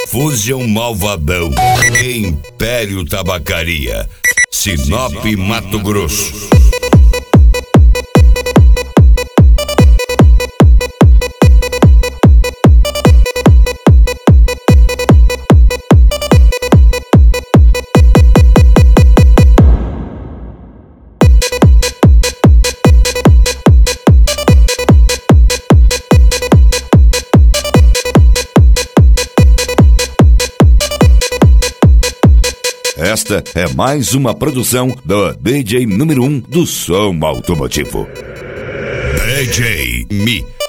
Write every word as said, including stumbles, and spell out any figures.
Fusion Malvadão, Império Tabacaria, Sinop, Mato Grosso. Esta é mais uma produção do D J número um do som automotivo. D J Mi.